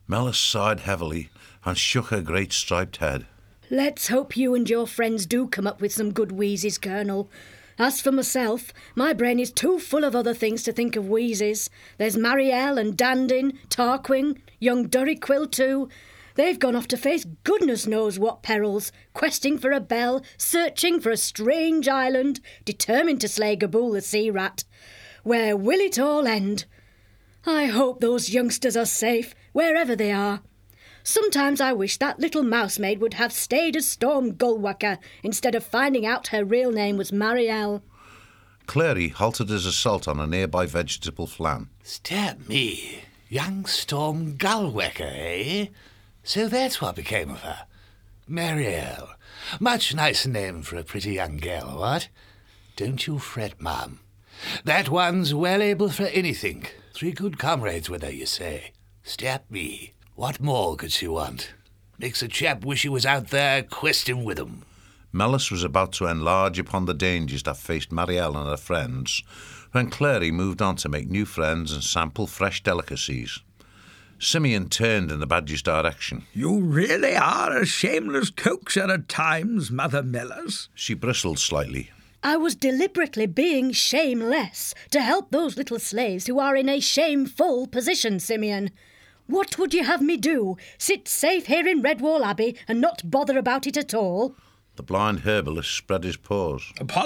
Mellis sighed heavily and shook her great striped head. Let's hope you and your friends do come up with some good wheezes, Colonel. As for myself, my brain is too full of other things to think of wheezes. There's Marielle and Dandin, Tarquin, young Durryquill too. They've gone off to face goodness knows what perils, questing for a bell, searching for a strange island, determined to slay Gabool the sea rat. Where will it all end? I hope those youngsters are safe, wherever they are. Sometimes I wish that little mousemaid would have stayed as Storm Gullwacker instead of finding out her real name was Marielle. Clary halted his assault on a nearby vegetable flan. Step me, young Storm Gullwacker, eh? So that's what became of her. Marielle. Much nicer name for a pretty young girl, what? Don't you fret, ma'am. That one's well able for anything. 3 good comrades with her, you say. Step me. What more could she want? Makes a chap wish he was out there questing with 'em. Mellis was about to enlarge upon the dangers that faced Marielle and her friends when Clary moved on to make new friends and sample fresh delicacies. Simeon turned in the Badger's direction. You really are a shameless coaxer at times, Mother Mellis. She bristled slightly. I was deliberately being shameless to help those little slaves who are in a shameful position, Simeon. What would you have me do? Sit safe here in Redwall Abbey and not bother about it at all? The blind herbalist spread his paws.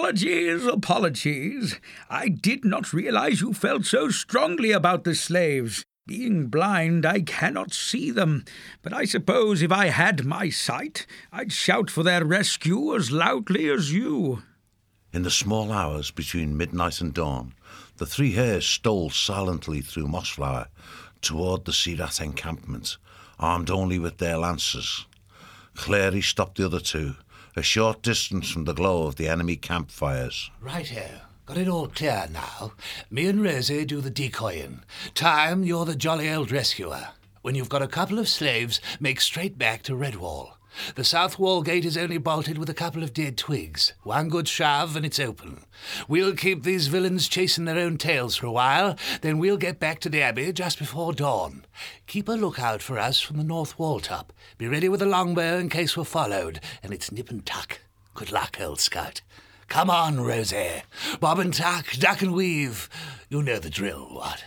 Apologies. I did not realise you felt so strongly about the slaves. Being blind, I cannot see them, but I suppose if I had my sight, I'd shout for their rescue as loudly as you. In the small hours between midnight and dawn, the 3 hares stole silently through Mossflower toward the Sirat encampment, armed only with their lances. Clary stopped the other 2, a short distance from the glow of the enemy campfires. Righto. Got it all clear now. Me and Rosie do the decoying. Time, you're the jolly old rescuer. When you've got a couple of slaves, make straight back to Redwall. The south wall gate is only bolted with a couple of dead twigs. 1 good shove and it's open. We'll keep these villains chasing their own tails for a while, then we'll get back to the Abbey just before dawn. Keep a lookout for us from the north wall top. Be ready with a longbow in case we're followed, and it's nip and tuck. Good luck, old scout. Come on, Rosie. Bob and tuck, duck and weave. You know the drill, what?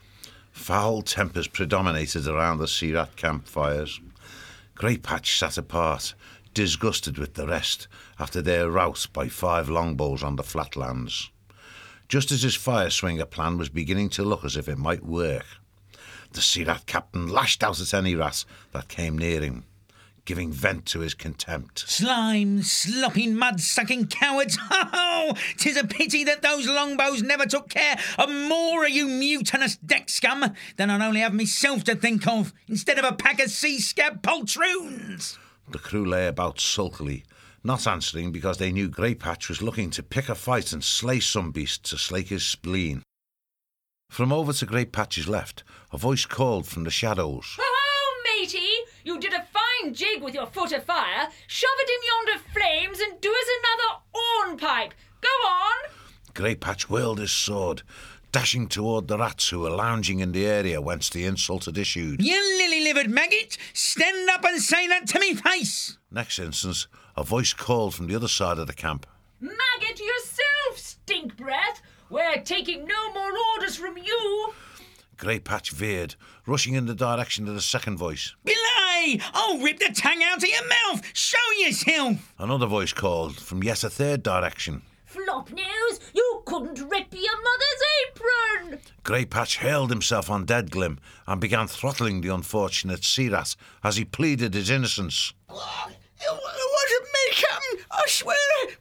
Foul tempers predominated around the Sirat campfires. Greypatch sat apart, disgusted with the rest, after their rout by 5 longbows on the flatlands. Just as his fire swinger plan was beginning to look as if it might work, the Sirat captain lashed out at any rat that came near him, giving vent to his contempt. Slime, slopping, mud-sucking cowards! Oh, 'tis a pity that those longbows never took care of more of you mutinous deck scum. Then I'd only have myself to think of, instead of a pack of sea-scab poltroons. The crew lay about sulkily, not answering because they knew Greypatch was looking to pick a fight and slay some beast to slake his spleen. From over to Greypatch's left, a voice called from the shadows. Oh, matey! You did a fine jig with your foot of fire. Shove it in yonder flames and do us another hornpipe. Go on! Greypatch whirled his sword, dashing toward the rats who were lounging in the area whence the insult had issued. You lily-livered maggot! Stand up and say that to me face! Next instant, a voice called from the other side of the camp. Maggot yourself, stink breath! We're taking no more orders from you! Greypatch veered, rushing in the direction of the second voice. Belay! I'll rip the tongue out of your mouth! Show yourself! Another voice called from yet a third direction. Flopnose, you couldn't rip your mother's apron! Greypatch hurled himself on Deadglim and began throttling the unfortunate Sirat as he pleaded his innocence. It wasn't me, Captain, I swear.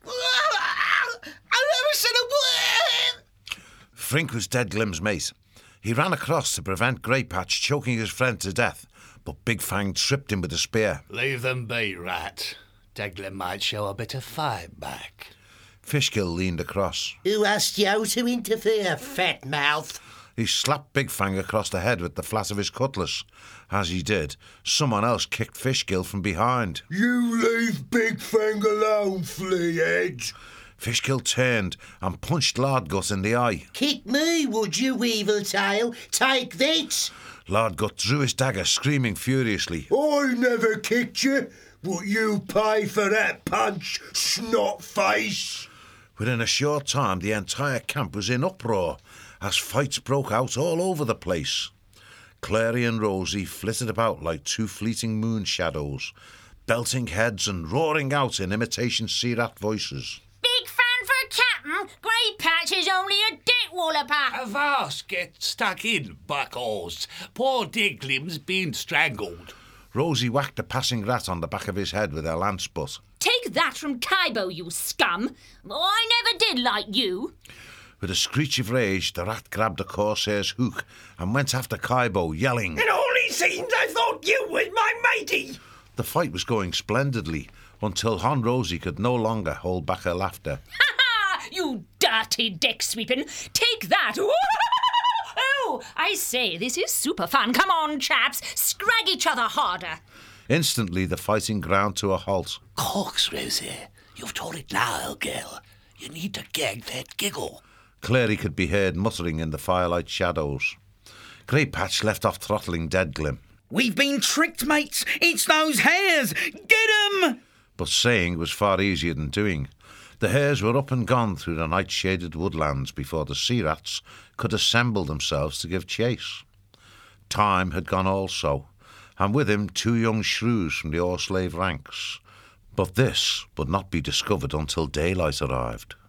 I never said a word. Frink was Deadglim's mate. He ran across to prevent Greypatch choking his friend to death, but Big Fang tripped him with a spear. Leave them be, rat. Deadglim might show a bit of fight back. Fishkill leaned across. Who asked you to interfere, fat mouth? He slapped Big Fang across the head with the flat of his cutlass. As he did, someone else kicked Fishkill from behind. You leave Big Fang alone, fleahead. Fishkill turned and punched Lordgut in the eye. Kick me, would you, evil tail? Take that! Lord Gut drew his dagger, screaming furiously. I never kicked you. What you pay for that punch, snot face? Within a short time, the entire camp was in uproar as fights broke out all over the place. Clary and Rosie flitted about like two fleeting moon shadows, belting heads and roaring out in imitation sea rat voices. Big fan for Captain. Grey Patch is only a dick walloper. Avast get stuck in, buckles. Poor Diglim's been strangled. Rosie whacked a passing rat on the back of his head with her lance butt. Take that from Kaibo, you scum. I never did like you. With a screech of rage, the rat grabbed a corsair's hook and went after Kaibo, yelling. It only seems I thought you was my matey. The fight was going splendidly until Hon Rosie could no longer hold back her laughter. Ha ha! You dirty deck sweeping. Take that. Oh, I say, this is super fun. Come on, chaps. Scrag each other harder. Instantly, the fighting ground to a halt. Corks, Rosie. You've told it now, girl. You need to gag that giggle. Clary could be heard muttering in the firelight shadows. Grey Patch left off throttling Deadglim. We've been tricked, mates. It's those hares. Get 'em! But saying was far easier than doing. The hares were up and gone through the night-shaded woodlands before the sea rats could assemble themselves to give chase. Time had gone also, and with him 2 young shrews from the Orslave ranks. But this would not be discovered until daylight arrived.